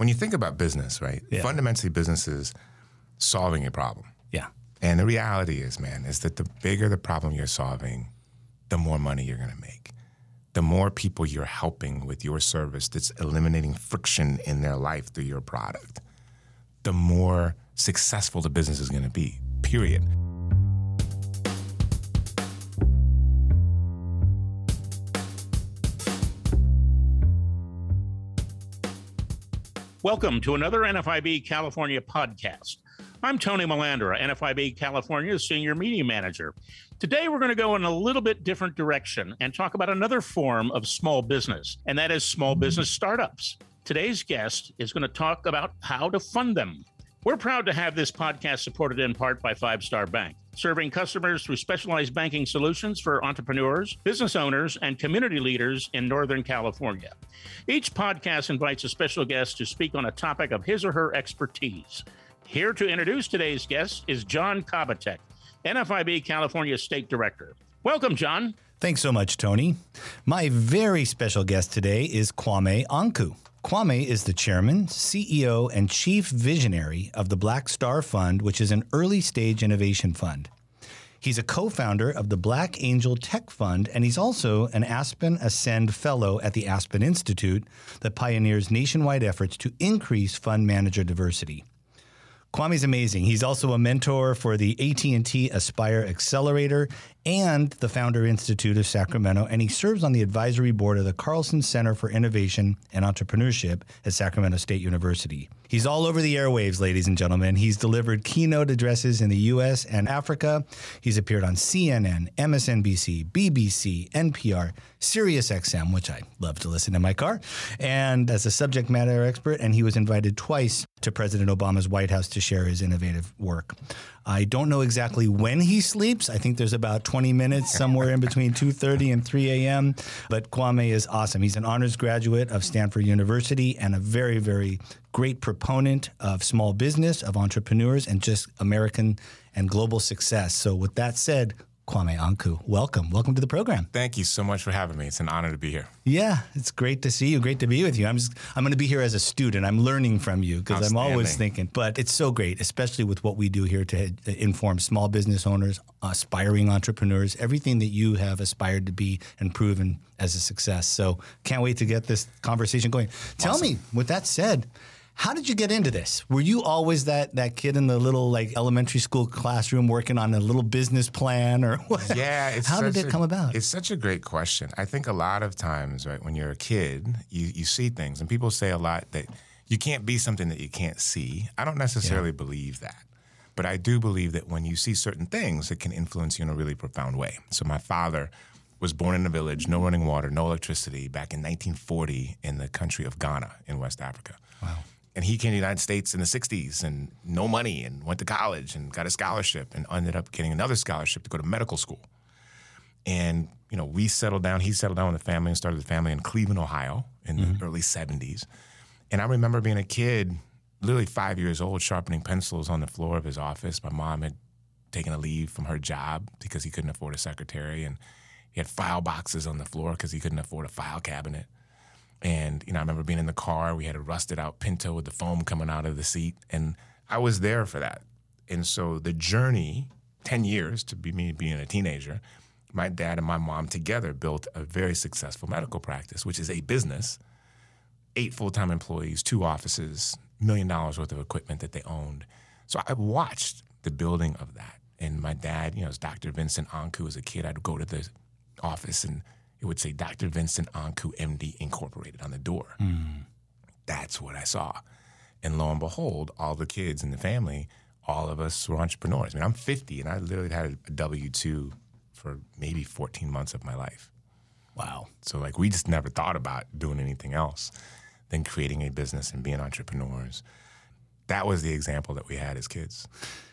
when you think about business, right? Yeah. Fundamentally, business is solving a problem. Yeah. And the reality is, man, is that the bigger the problem you're solving, the more money you're going to make. The more people you're helping with your service that's eliminating friction in their life through your product, the more successful the business is going to be, period. Welcome to another NFIB California podcast. I'm Tony Melandra, NFIB California's Senior Media Manager. Today, we're going to go in a little bit different direction and talk about another form of small business, and that is small business startups. Today's guest is going to talk about how to fund them. We're proud to have this podcast supported in part by Five Star Bank, serving customers through specialized banking solutions for entrepreneurs, business owners, and community leaders in Northern California. Each podcast invites a special guest to speak on a topic of his or her expertise. Here to introduce today's guest is John Kovatek, NFIB California State Director. Welcome, John. Thanks so much, Tony. My very special guest today is Kwame Anku. Kwame is the chairman, CEO, and chief visionary of the Black Star Fund, which is an early-stage innovation fund. He's a co-founder of the Black Angel Tech Fund, and he's also an Aspen Ascend Fellow at the Aspen Institute that pioneers nationwide efforts to increase fund manager diversity. Kwame's amazing. He's also a mentor for the AT&T Aspire Accelerator and the Founder Institute of Sacramento, and he serves on the advisory board of the Carlson Center for Innovation and Entrepreneurship at Sacramento State University. He's all over the airwaves, ladies and gentlemen. He's delivered keynote addresses in the U.S. and Africa. He's appeared on CNN, MSNBC, BBC, NPR, SiriusXM, which I love to listen in my car, and as a subject matter expert, and he was invited twice to President Obama's White House to share his innovative work. I don't know exactly when he sleeps. I think there's about 20 minutes somewhere in between 2:30 and 3 a.m. But Kwame is awesome. He's an honors graduate of Stanford University and a very, very great proponent of small business, of entrepreneurs, and just American and global success. So with that said, Kwame Anku, welcome. Welcome to the program. Thank you so much for having me. It's an honor to be here. Yeah, it's great to see you. Great to be with you. I'm going to be here as a student. I'm learning from you because I'm always thinking. But it's so great, especially with what we do here to inform small business owners, aspiring entrepreneurs, everything that you have aspired to be and proven as a success. So can't wait to get this conversation going. Tell me, with that said, how did you get into this? Were you always that kid in the little elementary school classroom working on a little business plan or what? Yeah. How did it come about? It's such a great question. I think a lot of times, right, when you're a kid, you see things and people say a lot that you can't be something that you can't see. I don't necessarily believe that. But I do believe that when you see certain things, it can influence you in a really profound way. So my father was born in a village, no running water, no electricity, back in 1940 in the country of Ghana in West Africa. Wow. And he came to the United States in the 60s and no money and went to college and got a scholarship and ended up getting another scholarship to go to medical school. And, we settled down. He settled down with the family and started the family in Cleveland, Ohio in the early 70s. And I remember being a kid, literally 5 years old, sharpening pencils on the floor of his office. My mom had taken a leave from her job because he couldn't afford a secretary. And he had file boxes on the floor because he couldn't afford a file cabinet. And, I remember being in the car. We had a rusted out Pinto with the foam coming out of the seat. And I was there for that. And so the journey, 10 years to be me being a teenager, my dad and my mom together built a very successful medical practice, which is a business, 8 full-time employees, 2 offices, $1 million worth of equipment that they owned. So I watched the building of that. And my dad, as Dr. Vincent Anku as a kid, I'd go to the office and it would say Dr. Vincent Anku, MD, Incorporated on the door. That's what I saw. And lo and behold, all the kids in the family, all of us were entrepreneurs. I mean, I'm 50, and I literally had a W-2 for maybe 14 months of my life. Wow. So, we just never thought about doing anything else than creating a business and being entrepreneurs. That was the example that we had as kids.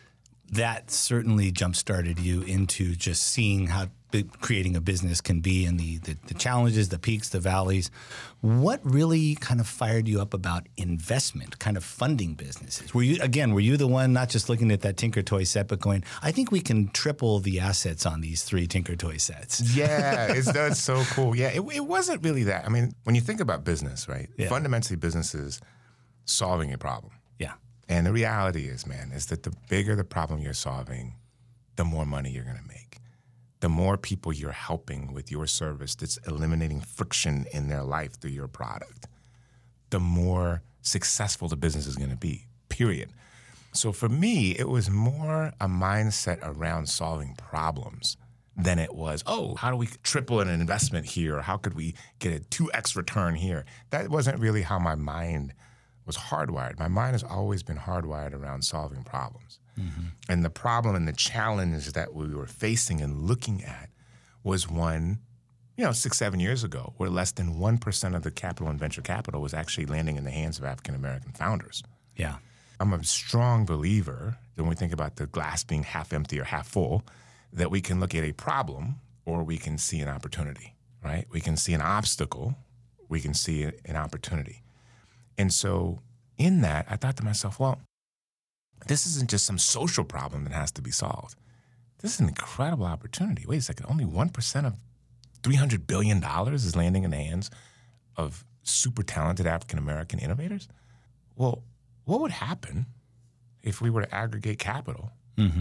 That certainly jump-started you into just seeing how creating a business can be and the challenges, the peaks, the valleys. What really kind of fired you up about investment, kind of funding businesses? Were you the one not just looking at that Tinker Toy set, but going, I think we can triple the assets on these 3 Tinker Toy sets? Yeah, that's so cool. Yeah, it wasn't really that. I mean, when you think about business, right? Yeah. Fundamentally, business is solving a problem. Yeah. And the reality is, man, is that the bigger the problem you're solving, the more money you're going to make. The more people you're helping with your service that's eliminating friction in their life through your product, the more successful the business is going to be, period. So for me, it was more a mindset around solving problems than it was, oh, how do we triple an investment here? Or how could we get a 2x return here? That wasn't really how my mind was hardwired. My mind has always been hardwired around solving problems. Mm-hmm. And the problem and the challenge that we were facing and looking at was one, 6-7 years ago, where less than 1% of the capital and venture capital was actually landing in the hands of African-American founders. Yeah. I'm a strong believer that when we think about the glass being half empty or half full, that we can look at a problem or we can see an opportunity, right? We can see an obstacle, we can see an opportunity. And so in that, I thought to myself, well, this isn't just some social problem that has to be solved. This is an incredible opportunity. Wait a second, only 1% of $300 billion is landing in the hands of super talented African-American innovators? Well, what would happen if we were to aggregate capital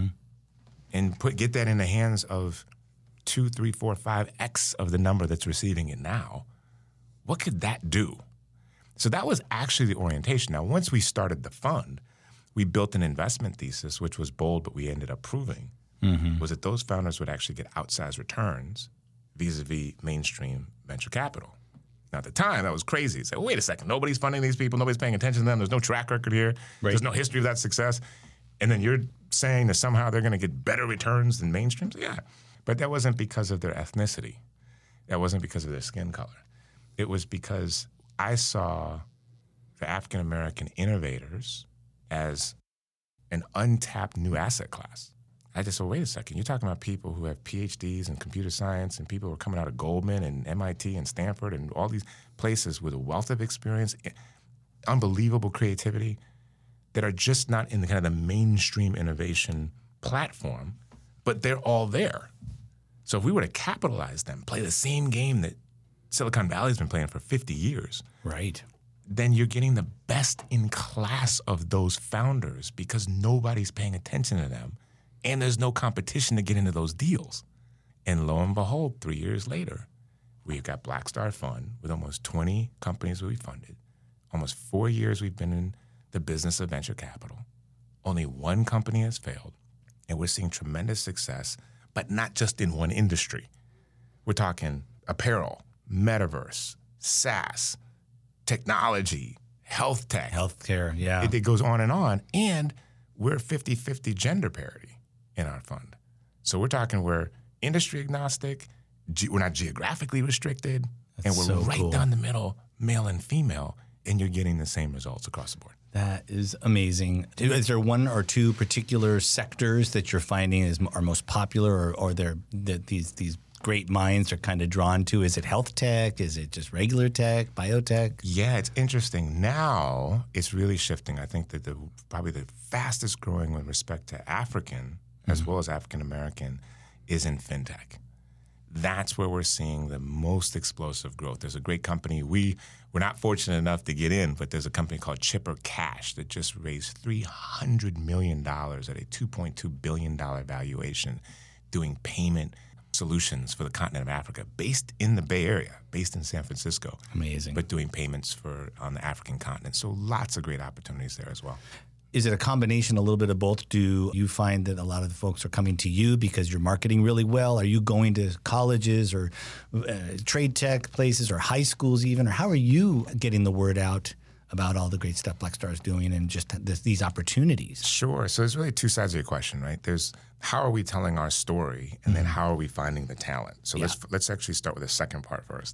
and get that in the hands of 2, 3, 4, 5x of the number that's receiving it now? What could that do? So that was actually the orientation. Now, once we started the fund, we built an investment thesis, which was bold, but we ended up proving, was that those founders would actually get outsized returns vis-a-vis mainstream venture capital. Now, at the time, that was crazy. It's like, wait a second, nobody's funding these people, nobody's paying attention to them, there's no track record here, There's no history of that success, and then you're saying that somehow they're going to get better returns than mainstreams? Yeah, but that wasn't because of their ethnicity. That wasn't because of their skin color. It was because I saw the African-American innovators as an untapped new asset class. I just said, wait a second, you're talking about people who have PhDs in computer science and people who are coming out of Goldman and MIT and Stanford and all these places with a wealth of experience, unbelievable creativity, that are just not in the kind of the mainstream innovation platform, but they're all there. So if we were to capitalize them, play the same game that Silicon Valley's been playing for 50 years, right, then you're getting the best in class of those founders because nobody's paying attention to them and there's no competition to get into those deals. And lo and behold, 3 years later, we've got Blackstar Fund with almost 20 companies that we funded. Almost 4 years we've been in the business of venture capital. Only one company has failed, and we're seeing tremendous success, but not just in one industry. We're talking apparel, metaverse, SaaS, technology, health tech. Healthcare, yeah. It goes on, and we're 50-50 gender parity in our fund. So we're talking we're industry agnostic, we're not geographically restricted, and we're so right cool. down the middle, male and female, and you're getting the same results across the board. That is amazing. Is there one or two particular sectors that you're finding are most popular, or these great minds are kind of drawn to? Is it health tech? Is it just regular tech, biotech? Yeah, it's interesting. Now it's really shifting. I think that probably the fastest growing with respect to African as well as African American is in fintech. That's where we're seeing the most explosive growth. There's a great company. We're not fortunate enough to get in, but there's a company called Chipper Cash that just raised $300 million at a $2.2 billion valuation doing payment solutions for the continent of Africa, based in the Bay Area, based in San Francisco. Amazing. But doing payments on the African continent. So lots of great opportunities there as well. Is it a combination, a little bit of both? Do you find that a lot of the folks are coming to you because you're marketing really well? Are you going to colleges or trade tech places or high schools even? Or how are you getting the word out about all the great stuff Blackstar is doing and just these opportunities? Sure. So there's really two sides of your question, right? There's how are we telling our story, and then how are we finding the talent? So let's actually start with the second part first.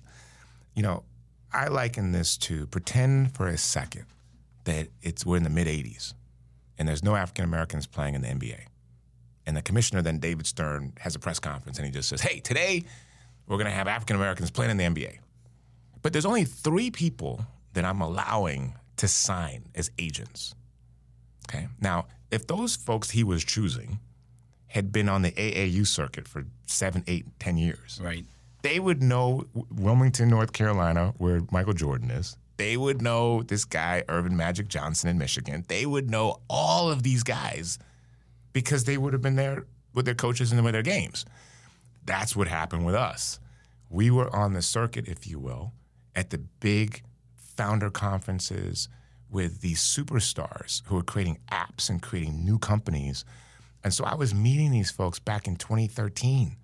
I liken this to pretend for a second that we're in the mid-'80s. And there's no African Americans playing in the NBA. And the commissioner, then David Stern, has a press conference and he just says, hey, today we're going to have African Americans playing in the NBA. But there's only 3 people that I'm allowing to sign as agents. Okay. Now, if those folks he was choosing had been on the AAU circuit for 7, 8, 10 years, right, they would know Wilmington, North Carolina, where Michael Jordan is. They would know this guy, Irvin Magic Johnson in Michigan. They would know all of these guys because they would have been there with their coaches and with their games. That's what happened with us. We were on the circuit, if you will, at the big founder conferences with these superstars who were creating apps and creating new companies. And so I was meeting these folks back in 2013,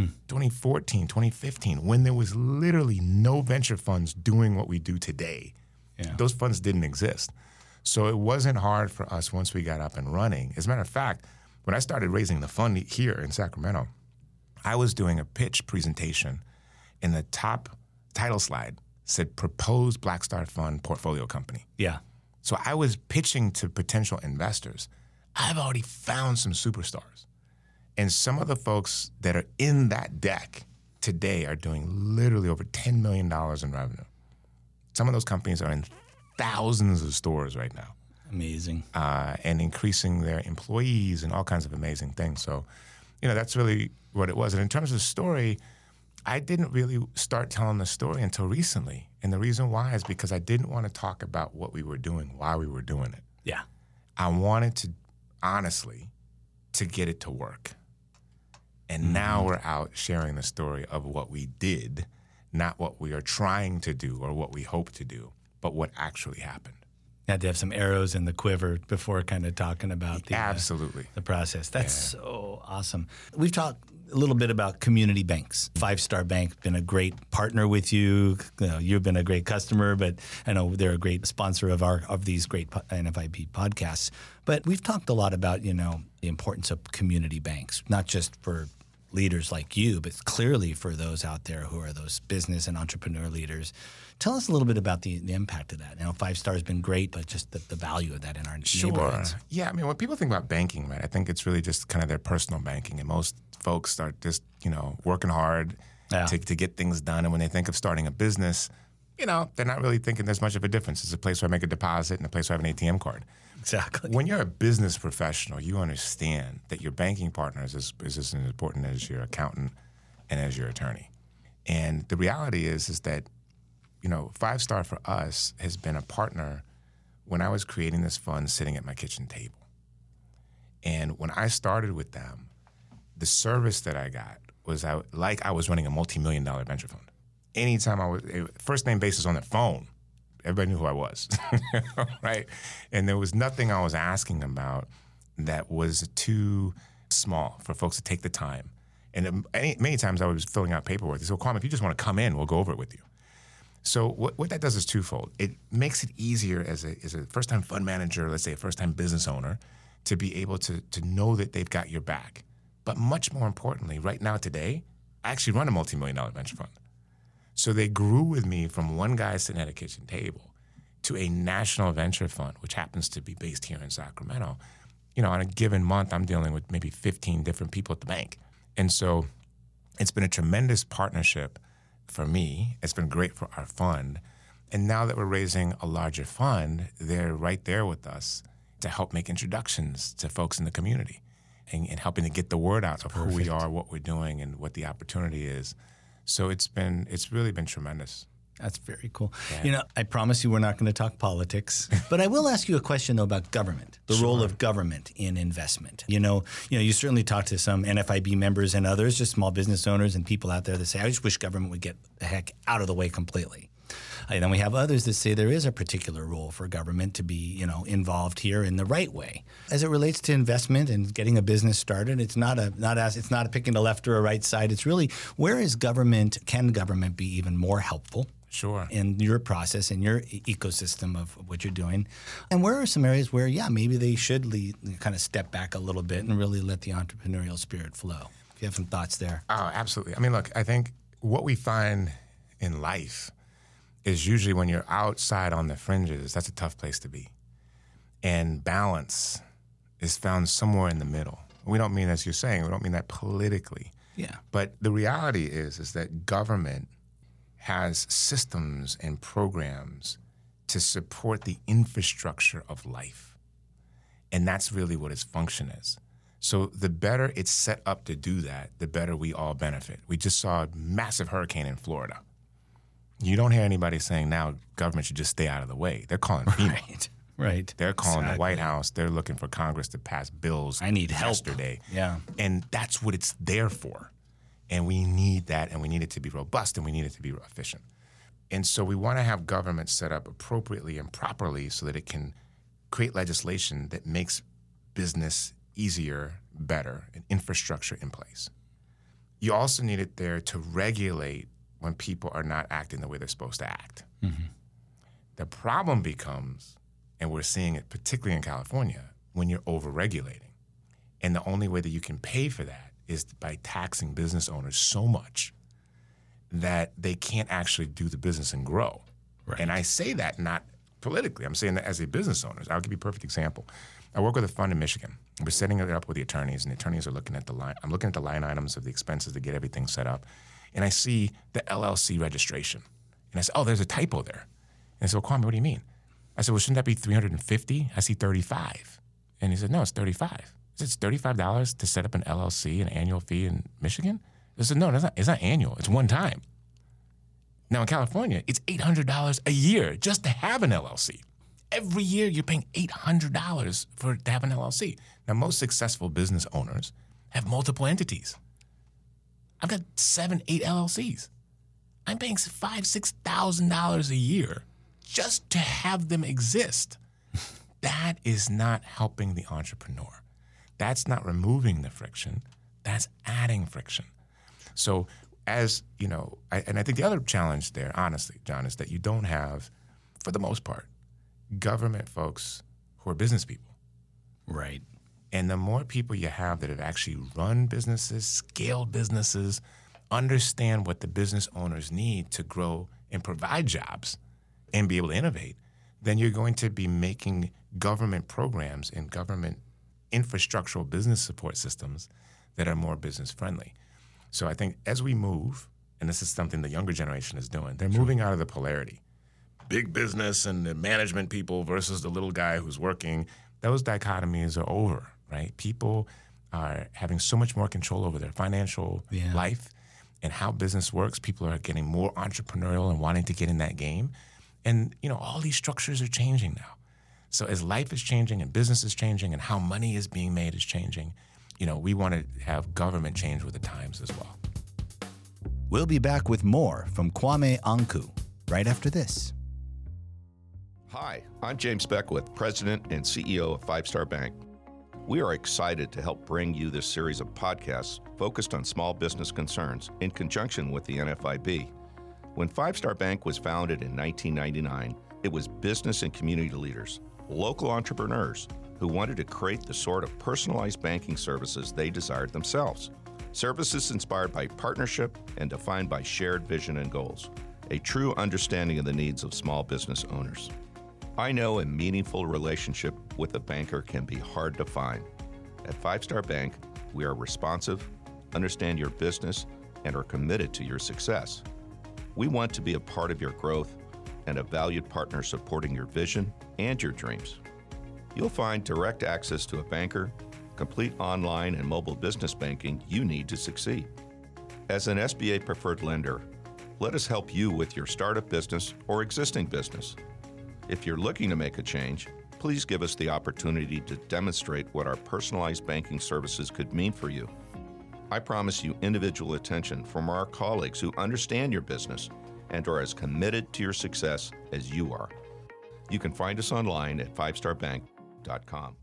2014, 2015, when there was literally no venture funds doing what we do today. Yeah. Those funds didn't exist. So it wasn't hard for us once we got up and running. As a matter of fact, when I started raising the fund here in Sacramento, I was doing a pitch presentation, and the top title slide said Proposed Black Star Fund Portfolio Company. Yeah. So I was pitching to potential investors. I've already found some superstars. And some of the folks that are in that deck today are doing literally over $10 million in revenue. Some of those companies are in thousands of stores right now. Amazing. And increasing their employees and all kinds of amazing things. So, that's really what it was. And in terms of the story, I didn't really start telling the story until recently. And the reason why is because I didn't want to talk about what we were doing while we were doing it. Yeah. I wanted to, honestly, to get it to work. And now we're out sharing the story of what we did, not what we are trying to do or what we hope to do, but what actually happened. You had to have some arrows in the quiver before kind of talking about Absolutely. The process. That's so awesome. We've talked a little bit about community banks. Five Star Bank been a great partner with you. You've been a great customer, but I know they're a great sponsor of these great NFIB podcasts. But we've talked a lot about the importance of community banks, not just for leaders like you, but clearly for those out there who are those business and entrepreneur leaders. Tell us a little bit about the impact of that. 5 Star has been great, but just the value of that in our neighborhoods. Yeah, when people think about banking, right, I think it's really just kind of their personal banking. And most folks start just, working hard to get things done. And when they think of starting a business, they're not really thinking there's much of a difference. It's a place where I make a deposit and a place where I have an ATM card. Exactly. When you're a business professional, you understand that your banking partner is as important as your accountant and as your attorney. And the reality is that 5 Star for us has been a partner when I was creating this fund sitting at my kitchen table. And when I started with them, the service that I got was like I was running a multi-million-dollar venture fund. Anytime first name basis on the phone, everybody knew who I was, right? And there was nothing I was asking about that was too small for folks to take the time. And many times I was filling out paperwork. They said, well, Kwame, if you just want to come in, we'll go over it with you. So what that does is twofold. It makes it easier as a first-time fund manager, let's say a first-time business owner, to be able to know that they've got your back. But much more importantly, right now today, I actually run a multi-million-dollar venture fund. So they grew with me from one guy sitting at a kitchen table to a national venture fund, which happens to be based here in Sacramento. On a given month, I'm dealing with maybe 15 different people at the bank. And so it's been a tremendous partnership for me. It's been great for our fund. And now that we're raising a larger fund, they're right there with us to help make introductions to folks in the community and helping to get the word out of who we are, what we're doing, and what the opportunity is. So it's really been tremendous. That's very cool. Yeah. I promise you we're not going to talk politics, but I will ask you a question though about government, the role of government in investment. You certainly talk to some NFIB members and others, just small business owners and people out there that say, I just wish government would get the heck out of the way completely. And then we have others that say there is a particular role for government to be, involved here in the right way. As it relates to investment and getting a business started, it's not a picking a left or a right side. It's really can government be even more helpful? Sure. In your process, in your ecosystem of what you're doing. And where are some areas where, maybe they should kind of step back a little bit and really let the entrepreneurial spirit flow? If you have some thoughts there. Oh, absolutely. Look, I think what we find in life is usually when you're outside on the fringes, that's a tough place to be. And balance is found somewhere in the middle. We don't mean, as you're saying, we don't mean that politically. Yeah. But the reality is that government has systems and programs to support the infrastructure of life. And that's really what its function is. So the better it's set up to do that, the better we all benefit. We just saw a massive hurricane in Florida. You don't hear anybody saying now government should just stay out of the way. They're calling FEMA. Right. They're calling the White House. They're looking for Congress to pass bills. I need help. Yesterday. Yeah. And that's what it's there for. And we need that, and we need it to be robust, and we need it to be efficient. And so we want to have government set up appropriately and properly so that it can create legislation that makes business easier, better, and infrastructure in place. You also need it there to regulate when people are not acting the way they're supposed to act. Mm-hmm. The problem becomes, and we're seeing it particularly in California, when you're over-regulating. And the only way that you can pay for that is by taxing business owners so much that they can't actually do the business and grow. Right. And I say that not politically. I'm saying that as a business owner. I'll give you a perfect example. I work with a fund in Michigan. We're setting it up with the attorneys, and the attorneys are looking at the line. I'm looking at the line items of the expenses to get everything set up. And I see the LLC registration. And I say, oh, there's a typo there. And I said, well, Kwame, what do you mean? I said, well, shouldn't that be $350? I see $35. And he said, no, it's $35. I said, it's $35 to set up an LLC, an annual fee in Michigan? I said, no, it's not annual. It's one time. Now in California, it's $800 a year just to have an LLC. Every year you're paying $800 to have an LLC. Now most successful business owners have multiple entities. I've got 7, 8 LLCs. I'm paying $5,000, $6,000 a year just to have them exist. That is not helping the entrepreneur. That's not removing the friction. That's adding friction. So as, you know, and I think the other challenge there, honestly, John, is that you don't have, for the most part, government folks who are business people. Right. And the more people you have that have actually run businesses, scaled businesses, understand what the business owners need to grow and provide jobs and be able to innovate, then you're going to be making government programs and government infrastructural business support systems that are more business friendly. So I think as we move, and this is something the younger generation is doing, they're moving out of the polarity. Big business and the management people versus the little guy who's working, those dichotomies are over, right? People are having so much more control over their financial life and how business works. People are getting more entrepreneurial and wanting to get in that game. And, you know, all these structures are changing now. So as life is changing and business is changing and how money is being made is changing, you know, we want to have government change with the times as well. We'll be back with more from Kwame Anku right after this. Hi, I'm James Beckwith, President and CEO of Five Star Bank. We are excited to help bring you this series of podcasts focused on small business concerns in conjunction with the NFIB. When Five Star Bank was founded in 1999, it was business and community leaders, local entrepreneurs who wanted to create the sort of personalized banking services they desired themselves. Services inspired by partnership and defined by shared vision and goals, a true understanding of the needs of small business owners. I know a meaningful relationship with a banker can be hard to find. At Five Star Bank, we are responsive, understand your business, and are committed to your success. We want to be a part of your growth and a valued partner supporting your vision and your dreams. You'll find direct access to a banker, complete online and mobile business banking you need to succeed. As an SBA preferred lender, let us help you with your startup business or existing business. If you're looking to make a change, please give us the opportunity to demonstrate what our personalized banking services could mean for you. I promise you individual attention from our colleagues who understand your business and are as committed to your success as you are. You can find us online at fivestarbank.com.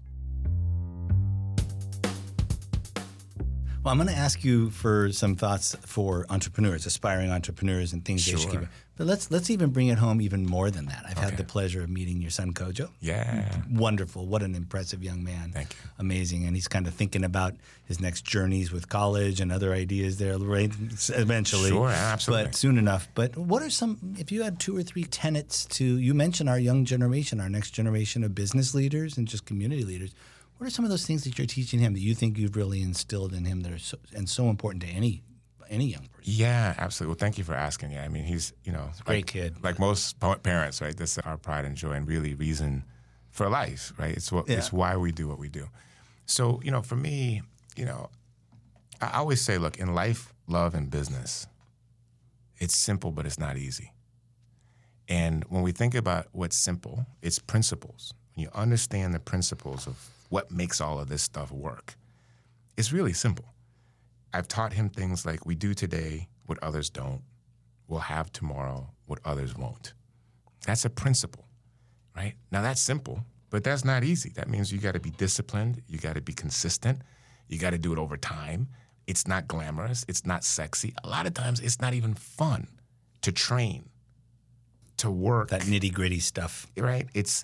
Well, I'm going to ask you for some thoughts for entrepreneurs, aspiring entrepreneurs, and things they should keep. But let's even bring it home even more than that. I've had the pleasure of meeting your son, Kojo. Yeah. Wonderful. What an impressive young man. Thank you. Amazing. And he's kind of thinking about his next journeys with college and other ideas there eventually. Sure, absolutely. But soon enough. But what are some, if you had 2 or 3 tenets to, you mentioned our young generation, our next generation of business leaders and just community leaders. What are some of those things that you're teaching him that you think you've really instilled in him that are so important to any young person? Yeah, absolutely. Well, thank you for asking. Yeah, I mean, he's, you know, great kid. Like most parents, right? This is our pride and joy and really reason for life, right? It's why we do what we do. So, you know, for me, you know, I always say, look, in life, love, and business, it's simple, but it's not easy. And when we think about what's simple, it's principles. When you understand the principles of what makes all of this stuff work, it's really simple. I've taught him things like, we do today what others don't. We'll have tomorrow what others won't. That's a principle, right? Now that's simple, but that's not easy. That means you got to be disciplined. You got to be consistent. You got to do it over time. It's not glamorous. It's not sexy. A lot of times it's not even fun to train, to work. That nitty-gritty stuff. Right?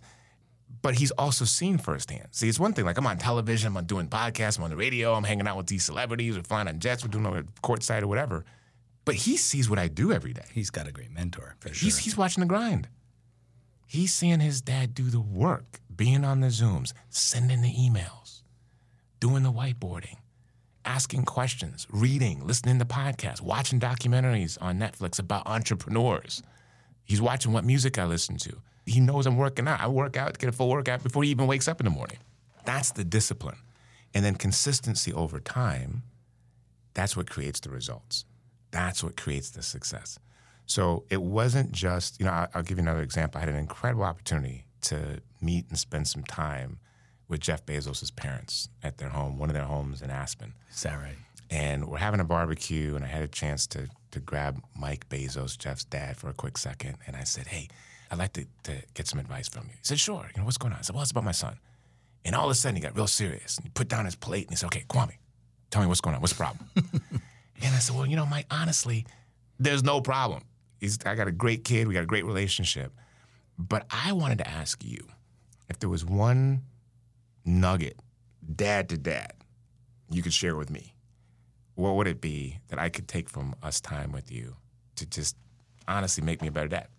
But he's also seen firsthand. See, it's one thing, like I'm on television, I'm doing podcasts, I'm on the radio, I'm hanging out with these celebrities, we're flying on jets, we're doing it courtside or whatever. But he sees what I do every day. He's got a great mentor, for sure. He's watching the grind. He's seeing his dad do the work, being on the Zooms, sending the emails, doing the whiteboarding, asking questions, reading, listening to podcasts, watching documentaries on Netflix about entrepreneurs. He's watching what music I listen to. He knows I'm working out. I work out, get a full workout before he even wakes up in the morning. That's the discipline. And then consistency over time, that's what creates the results. That's what creates the success. So it wasn't just, I'll give you another example. I had an incredible opportunity to meet and spend some time with Jeff Bezos' parents at their home, one of their homes in Aspen. Is that right? And we're having a barbecue, and I had a chance to grab Mike Bezos, Jeff's dad, for a quick second. And I said, hey, I'd like to get some advice from you. He said, sure. What's going on? I said, well, it's about my son. And all of a sudden, he got real serious. And he put down his plate, and he said, okay, Kwame, tell me what's going on. What's the problem? And I said, well, Mike, honestly, there's no problem. I got a great kid. We got a great relationship. But I wanted to ask you, if there was one nugget, dad to dad, you could share with me, what would it be that I could take from us time with you to just honestly make me a better dad?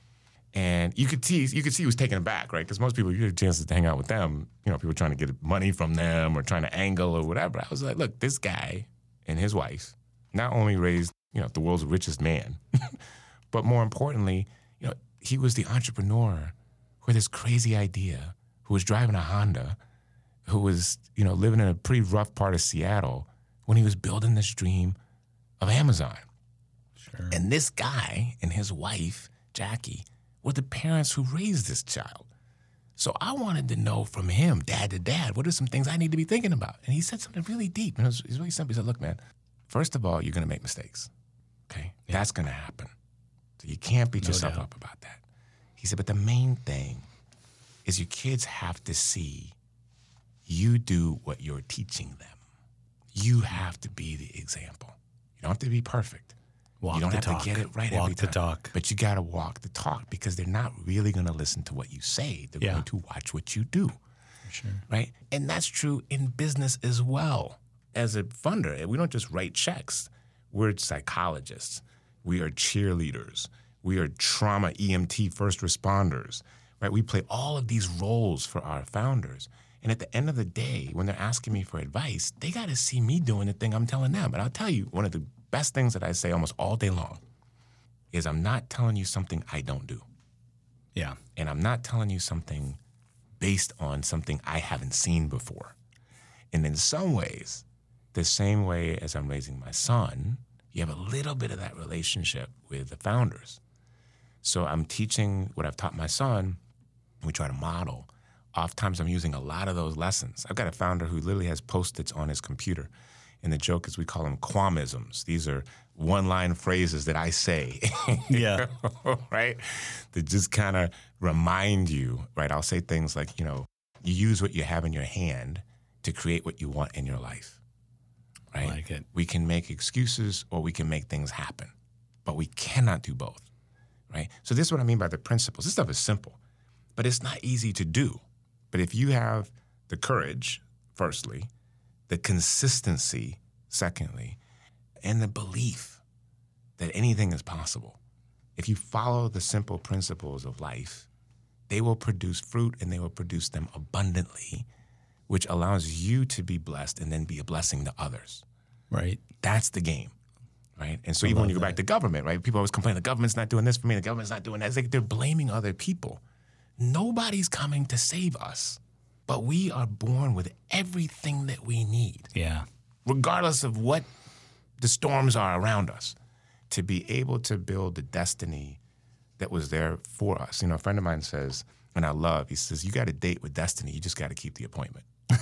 And you could see he was taken aback, right? Because most people, you get a chance to hang out with them, people trying to get money from them or trying to angle or whatever. I was like, look, this guy and his wife not only raised, the world's richest man, but more importantly, he was the entrepreneur who had this crazy idea, who was driving a Honda, who was, living in a pretty rough part of Seattle when he was building this dream of Amazon. Sure. And this guy and his wife, Jackie, were the parents who raised this child. So I wanted to know from him, dad to dad, what are some things I need to be thinking about? And he said something really deep. And it was really simple. He said, look, man, first of all, you're going to make mistakes. Okay? Yeah. That's going to happen. So you can't beat yourself up about that. He said, but the main thing is your kids have to see you do what you're teaching them. You have to be the example. You don't have to be perfect. You don't have to get it right every time. Walk the talk. But you got to walk the talk because they're not really going to listen to what you say. They're going to watch what you do. For sure. Right? And that's true in business as well. As a funder, we don't just write checks. We're psychologists. We are cheerleaders. We are trauma EMT first responders. Right? We play all of these roles for our founders. And at the end of the day, when they're asking me for advice, they got to see me doing the thing I'm telling them. And I'll tell you, one of the best things that I say almost all day long is I'm not telling you something I don't do. Yeah. And I'm not telling you something based on something I haven't seen before. And in some ways, the same way as I'm raising my son, you have a little bit of that relationship with the founders. So I'm teaching what I've taught my son, we try to model. Oftentimes I'm using a lot of those lessons. I've got a founder who literally has Post-its on his computer. And the joke is we call them Kwameisms. These are one-line phrases that I say. Yeah. Right? That just kind of remind you, right? I'll say things like, you use what you have in your hand to create what you want in your life. Right? I like it. We can make excuses or we can make things happen. But we cannot do both. Right? So this is what I mean by the principles. This stuff is simple, but it's not easy to do. But if you have the courage, firstly, the consistency, secondly, and the belief that anything is possible, if you follow the simple principles of life, they will produce fruit and they will produce them abundantly, which allows you to be blessed and then be a blessing to others. Right. That's the game. Right? And so even when you go back to government, right? People always complain, the government's not doing this for me, the government's not doing that. It's like they're blaming other people. Nobody's coming to save us, but we are born with everything that we need. Yeah. Regardless of what the storms are around us, to be able to build the destiny that was there for us. You know, a friend of mine says, and I love, he says, you got a date with destiny. You just got to keep the appointment.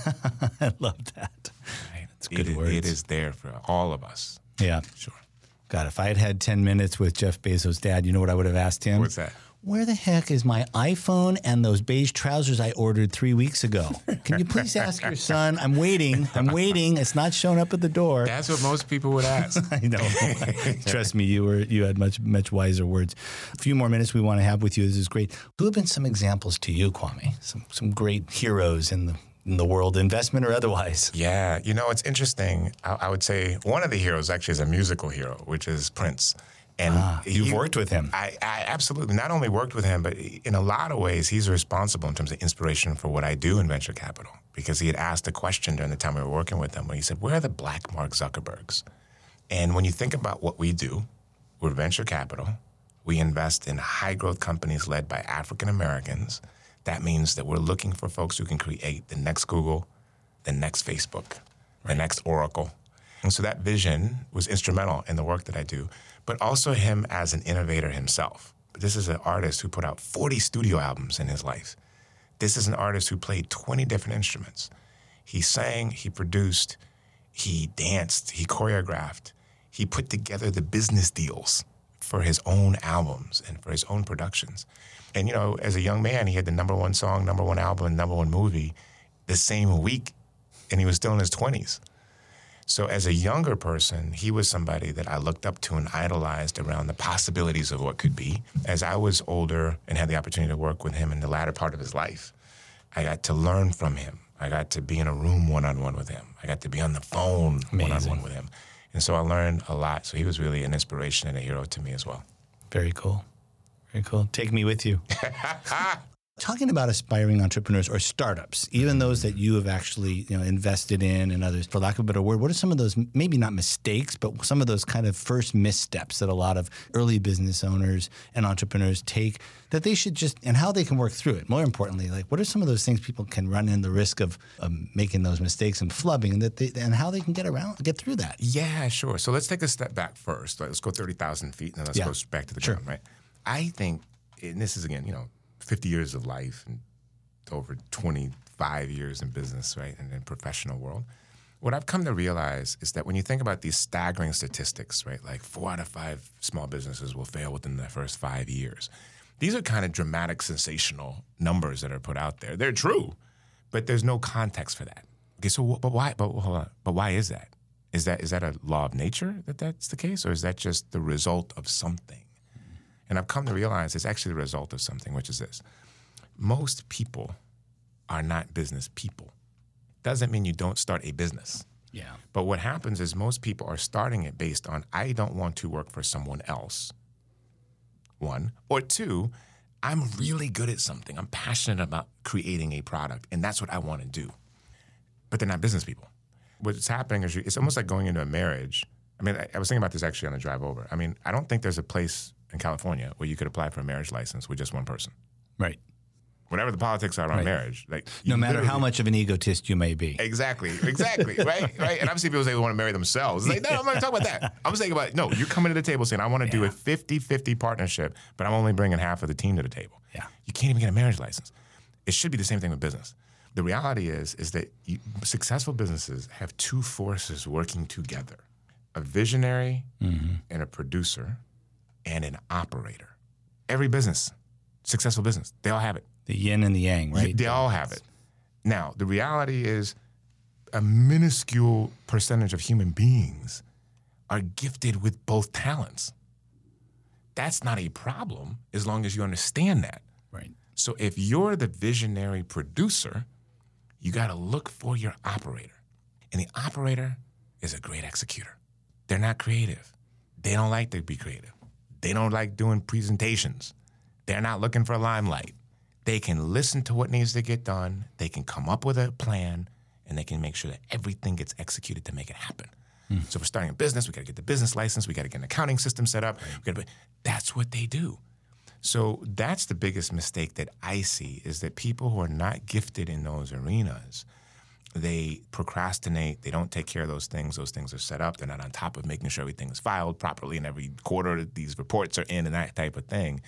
I love that. Right? That's good words. It is there for all of us. Yeah. Sure. God, if I had had 10 minutes with Jeff Bezos' dad, you know what I would have asked him? What's that? Where the heck is my iPhone and those beige trousers I ordered 3 weeks ago? Can you please ask your son? I'm waiting. It's not showing up at the door. That's what most people would ask. I know. Trust me, you had much wiser words. A few more minutes we want to have with you. This is great. Who have been some examples to you, Kwame? Some great heroes in the world, investment or otherwise? Yeah. You know, it's interesting. I would say one of the heroes actually is a musical hero, which is Prince. And you've worked with him. I absolutely not only worked with him, but in a lot of ways, he's responsible in terms of inspiration for what I do in venture capital. Because he had asked a question during the time we were working with him when he said, where are the black Mark Zuckerbergs? And when you think about what we do, we're venture capital. We invest in high growth companies led by African Americans. That means that we're looking for folks who can create the next Google, the next Facebook, the next Oracle. And so that vision was instrumental in the work that I do, but also him as an innovator himself. This is an artist who put out 40 studio albums in his life. This is an artist who played 20 different instruments. He sang, he produced, he danced, he choreographed. He put together the business deals for his own albums and for his own productions. And, you know, as a young man, he had the #1 song, #1 album, and #1 movie the same week, and he was still in his 20s. So as a younger person, he was somebody that I looked up to and idolized around the possibilities of what could be. As I was older and had the opportunity to work with him in the latter part of his life, I got to learn from him. I got to be in a room one-on-one with him. I got to be on the phone one-on-one with him. And so I learned a lot. So he was really an inspiration and a hero to me as well. Very cool. Very cool. Take me with you. Talking about aspiring entrepreneurs or startups, even those that you have actually invested in and others, for lack of a better word, what are some of those, maybe not mistakes, but some of those kind of first missteps that a lot of early business owners and entrepreneurs take that they should just, and how they can work through it? More importantly, like what are some of those things people can run in the risk of making those mistakes and flubbing, and how they can get through that? Yeah, sure. So let's take a step back first. Let's go 30,000 feet and then let's go back to the ground, right? I think, and this is again, 50 years of life and over 25 years in business, right, and in professional world. What I've come to realize is that when you think about these staggering statistics, right, like 4 out of 5 small businesses will fail within the first 5 years. These are kind of dramatic, sensational numbers that are put out there. They're true, but there's no context for that. Okay, so but why? But hold on. But why is that? Is that a law of nature that that's the case, or is that just the result of something? And I've come to realize it's actually the result of something, which is this. Most people are not business people. Doesn't mean you don't start a business. Yeah. But what happens is most people are starting it based on, I don't want to work for someone else, 1. Or 2, I'm really good at something. I'm passionate about creating a product, and that's what I want to do. But they're not business people. What's happening is it's almost like going into a marriage. I mean, I was thinking about this actually on the drive over. I mean, I don't think there's a place in California where you could apply for a marriage license with just one person. Right. Whatever the politics are around marriage. Like no matter how much of an egotist you may be. Exactly, right? And obviously people say they want to marry themselves. It's like, no, I'm not talking about that. I'm saying about, no, you're coming to the table saying, I want to do a 50-50 partnership, but I'm only bringing half of the team to the table. Yeah. You can't even get a marriage license. It should be the same thing with business. The reality is that successful businesses have 2 forces working together, a visionary and a producer and an operator. Every business, successful business, they all have it. The yin and the yang, right? They all have it. Now, the reality is a minuscule percentage of human beings are gifted with both talents. That's not a problem as long as you understand that. Right. So if you're the visionary producer, you got to look for your operator. And the operator is a great executor. They're not creative. They don't like to be creative. They don't like doing presentations. They're not looking for limelight. They can listen to what needs to get done. They can come up with a plan, and they can make sure that everything gets executed to make it happen. So if we're starting a business, we got to get the business license. We got to get an accounting system set up. That's what they do. So that's the biggest mistake that I see, is that people who are not gifted in those arenas, they procrastinate. They don't take care of those things. Those things are set up. They're not on top of making sure everything is filed properly, and every quarter these reports are in and that type of thing.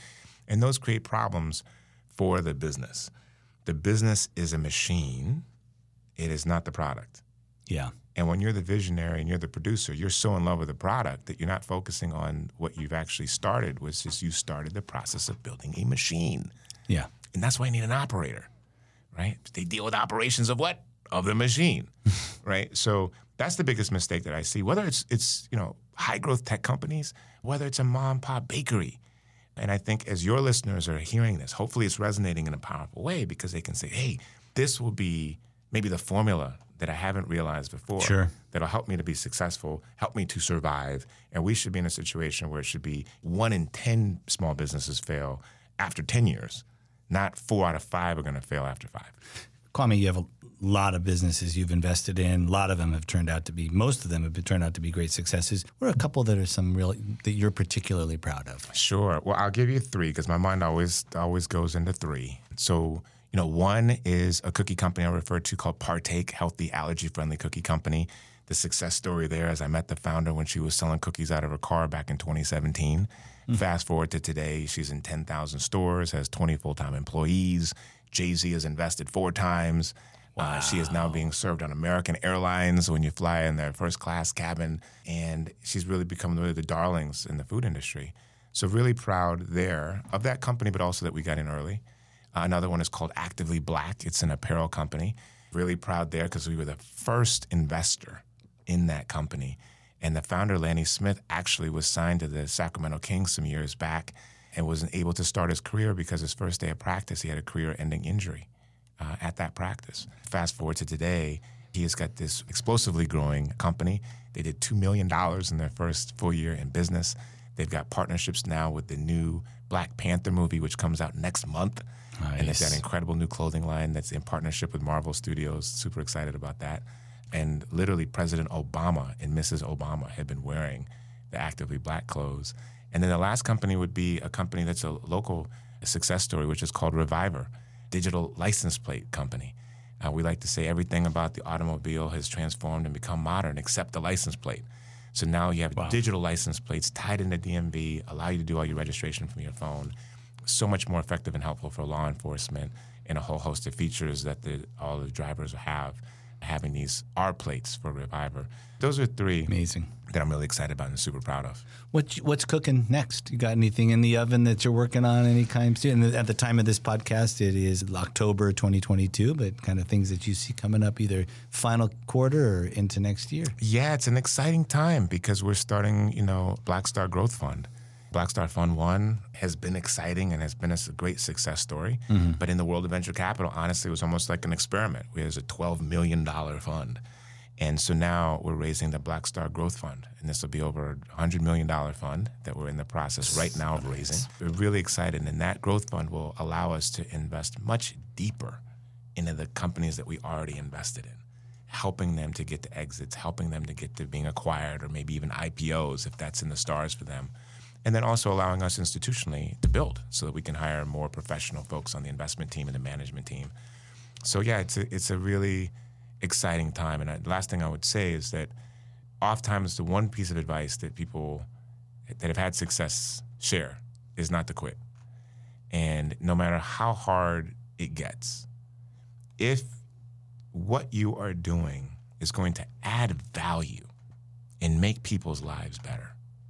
And those create problems for the business. The business is a machine. It is not the product. Yeah. And when you're the visionary and you're the producer, you're so in love with the product that you're not focusing on what you've actually started, which is you started the process of building a machine. Yeah. And that's why you need an operator, right? They deal with operations of what? Of the machine, right? So that's the biggest mistake that I see, whether it's high growth tech companies, whether it's a mom and pop bakery. And I think as your listeners are hearing this, hopefully it's resonating in a powerful way because they can say, hey, this will be maybe the formula that I haven't realized before. Sure. That'll help me to be successful, help me to survive. And we should be in a situation where it should be 1 in 10 small businesses fail after 10 years, not 4 out of 5 are going to fail after 5. Kwame, you have a lot of businesses you've invested in. A lot of them have turned out to be, most of them have turned out to be great successes. What are a couple that are that you're particularly proud of? Sure. Well, I'll give you 3 because my mind always goes into 3. So, one is a cookie company I referred to called Partake, healthy, allergy-friendly cookie company. The success story there is I met the founder when she was selling cookies out of her car back in 2017. Fast forward to today, she's in 10,000 stores, has 20 full-time employees. Jay-Z has invested 4 times. Wow. She is now being served on American Airlines when you fly in their first-class cabin. And she's really become one of the darlings in the food industry. So really proud there of that company, but also that we got in early. Another one is called Actively Black. It's an apparel company. Really proud there because we were the first investor in that company. And the founder, Lanny Smith, actually was signed to the Sacramento Kings some years back and wasn't able to start his career because his first day of practice, he had a career-ending injury at that practice. Fast forward to today, he has got this explosively growing company. They did $2 million in their first full year in business. They've got partnerships now with the new Black Panther movie, which comes out next month. Nice. And they've got an incredible new clothing line that's in partnership with Marvel Studios. Super excited about that. And literally President Obama and Mrs. Obama have been wearing the Actively Black clothes. And then the last company would be a company that's a local success story, which is called Reviver, digital license plate company. We like to say everything about the automobile has transformed and become modern except the license plate. So now you have digital license plates tied into DMV, allow you to do all your registration from your phone. So much more effective and helpful for law enforcement and a whole host of features that all the drivers have, having these R plates for Reviver. Those are 3 amazing that I'm really excited about and super proud of. What's cooking next? You got anything in the oven that you're working on any kind soon? And at the time of this podcast, it is October 2022, but kind of things that you see coming up either final quarter or into next year? Yeah, it's an exciting time because we're starting, Black Star Growth Fund. Black Star Fund 1 has been exciting and has been a great success story. Mm-hmm. But in the world of venture capital, honestly, it was almost like an experiment. It was a $12 million fund. And so now we're raising the Black Star Growth Fund. And this will be over a $100 million fund that we're in the process right now of raising. We're really excited. And that growth fund will allow us to invest much deeper into the companies that we already invested in, helping them to get to exits, helping them to get to being acquired or maybe even IPOs if that's in the stars for them. And then also allowing us institutionally to build so that we can hire more professional folks on the investment team and the management team. So yeah, it's a really exciting time. And the last thing I would say is that oftentimes the one piece of advice that people that have had success share is not to quit. And no matter how hard it gets, if what you are doing is going to add value and make people's lives better,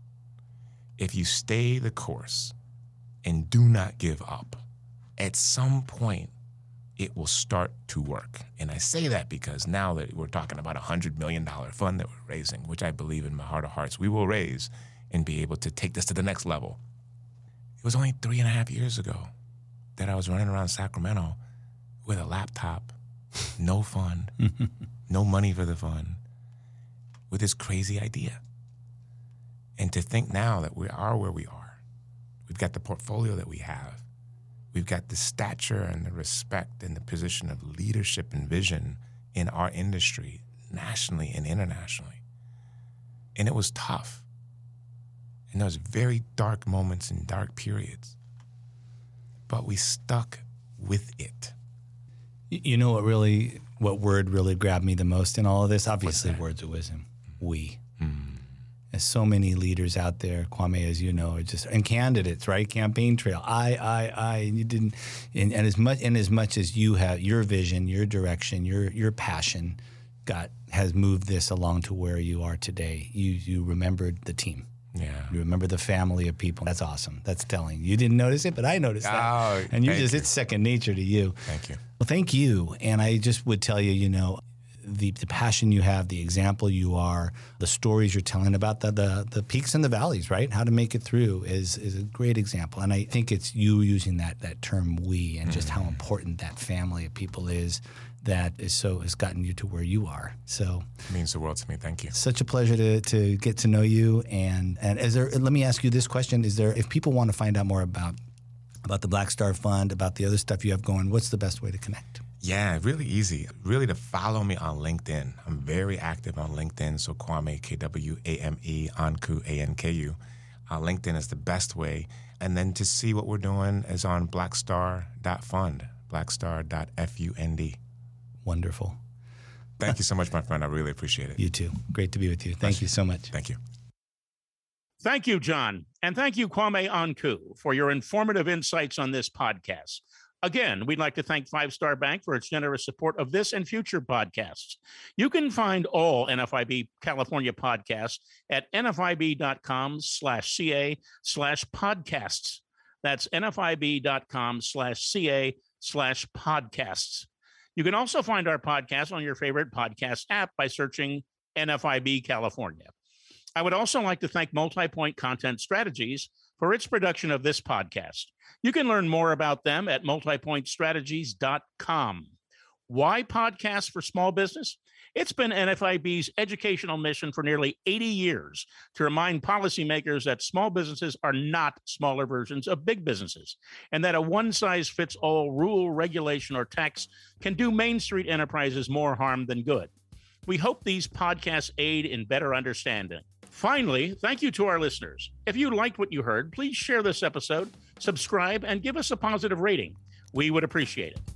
if you stay the course and do not give up, at some point it will start to work. And I say that because now that we're talking about a $100 million fund that we're raising, which I believe in my heart of hearts we will raise and be able to take this to the next level. It was only 3.5 years ago that I was running around Sacramento with a laptop, no fund, no money for the fund, with this crazy idea. And to think now that we are where we are, we've got the portfolio that we have, we've got the stature and the respect and the position of leadership and vision in our industry, nationally and internationally. And it was tough. And there was very dark moments and dark periods. But we stuck with it. You know what word really grabbed me the most in all of this? Obviously, words of wisdom. We. There's so many leaders out there, Kwame, as you know, are just, and candidates, right? Campaign trail, and you didn't, and as much as you have your vision, your direction, your passion, has moved this along to where you are today. You remembered the team. Yeah. You remember the family of people. That's awesome. That's telling. You didn't notice it, but I noticed that. And it's second nature to you. Thank you. Well, thank you. And I just would tell you, the passion you have, the example you are, the stories you're telling about the peaks and the valleys, right? How to make it through is a great example. And I think it's you using that term "we" and just how important that family of people is that has gotten you to where you are. So it means the world to me. Thank you. Such a pleasure to get to know you. And let me ask you this question: if people want to find out more about the Black Star Fund, about the other stuff you have going, what's the best way to connect? Yeah, really easy. Really to follow me on LinkedIn. I'm very active on LinkedIn. So Kwame, Kwame, Anku, Anku. LinkedIn is the best way. And then to see what we're doing is on blackstar.fund, blackstar.fund. Wonderful. Thank you so much, my friend. I really appreciate it. You too. Great to be with you. Thank you so much. Thank you. Thank you, John. And thank you, Kwame Anku, for your informative insights on this podcast. Again, we'd like to thank Five Star Bank for its generous support of this and future podcasts. You can find all NFIB California podcasts at nfib.com/ca/podcasts. That's nfib.com/ca/podcasts. You can also find our podcast on your favorite podcast app by searching NFIB California. I would also like to thank Multipoint Content Strategies for its production of this podcast. You can learn more about them at multipointstrategies.com. Why podcasts for small business? It's been NFIB's educational mission for nearly 80 years to remind policymakers that small businesses are not smaller versions of big businesses, and that a one-size-fits-all rule, regulation, or tax can do Main Street enterprises more harm than good. We hope these podcasts aid in better understanding. Finally, thank you to our listeners. If you liked what you heard, please share this episode, subscribe, and give us a positive rating. We would appreciate it.